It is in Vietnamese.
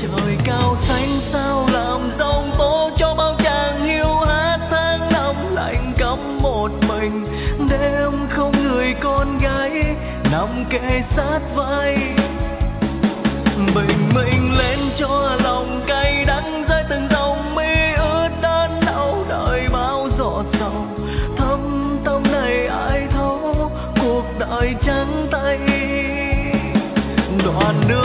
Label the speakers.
Speaker 1: trời cao xanh sao làm giông tố cho bao chàng hiu hắt tháng năm lạnh cắm một mình. Đêm không người con gái nằm kề sát vai, bình minh lên cho lòng cay đắng rơi từng dòng mi ướt đớn đau đời bao giọt sầu. Thâm tâm này ai thấu cuộc đời trắng tay, đoạn đường